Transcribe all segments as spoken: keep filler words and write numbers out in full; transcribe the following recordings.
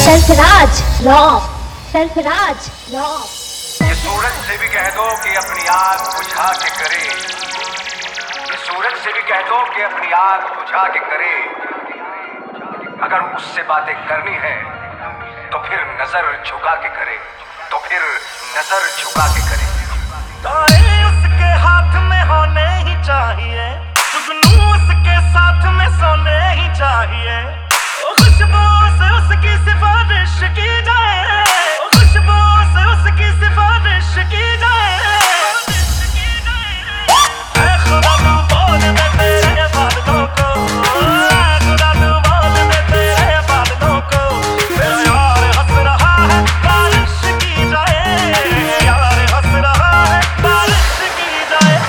Sarfaraz rock, Sarfaraz rock. ये सूरज से भी कह दो कि अपनी आग बुझा के करे, ये सूरज से भी कह दो कि अपनी आग बुझा के करे। अगर उससे बातें करनी है तो फिर नजर झुका के करे, तो फिर नजर झुका के करे। तारे उसके हाथ में होने ही चाहिए, जुगनू उसके साथ में सोने ही चाहिए। ओ खुशबू से उसकी सिफारिश की जाए, ओ खुशबू से उसकी सिफारिश की जाए। ऐ खुदा तू बोल दे तेरे वादों को, ऐ खुदा तू बोल दे तेरे वादों को। मेरा यार हंस रहा है बारिश की जाए, यार हंस रहा है बारिश की जाए।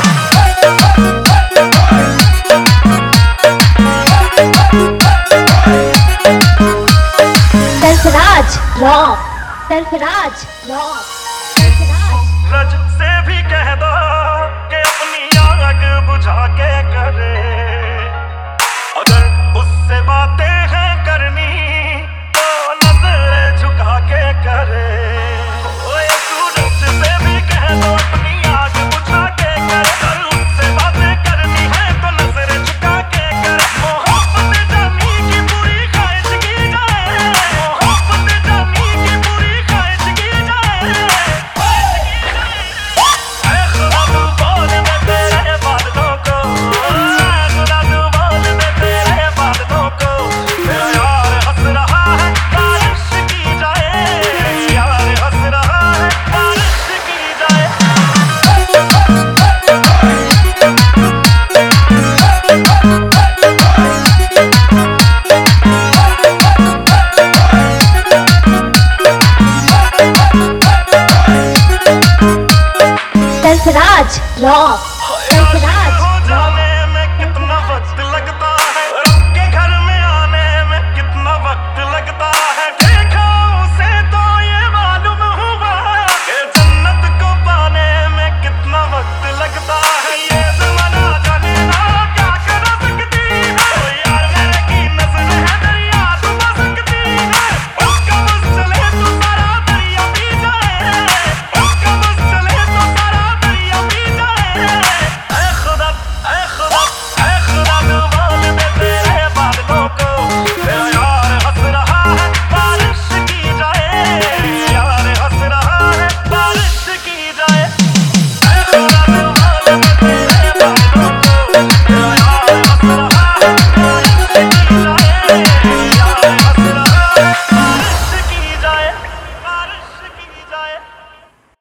Sarfaraz rock, Sarfaraz rock, Sarfaraz. रज से भी कह दो कि अपनी आग बुझा के करे। अगर उससे बातें हैं करनी तो नजर झुका के करे। ओए सूरज से भी कह दो अपनी आग बुझा के करे। अगर उससे बातें करनी है तो नजर झुका के करे। मोहब्बत जानी की पूरी ख्वाहिश की जाए, मोहब्बत जानी की पूरी ख्वाहिश की जाए। ऐ खुदा तू बोल दे तेरे वादों को, ऐ खुदा तू बोल दे तेरे वादों को। मेरा यार हंस रहा है बारिश की जाए, यार हंस रहा है बारिश की जाए। सरफराज रॉक,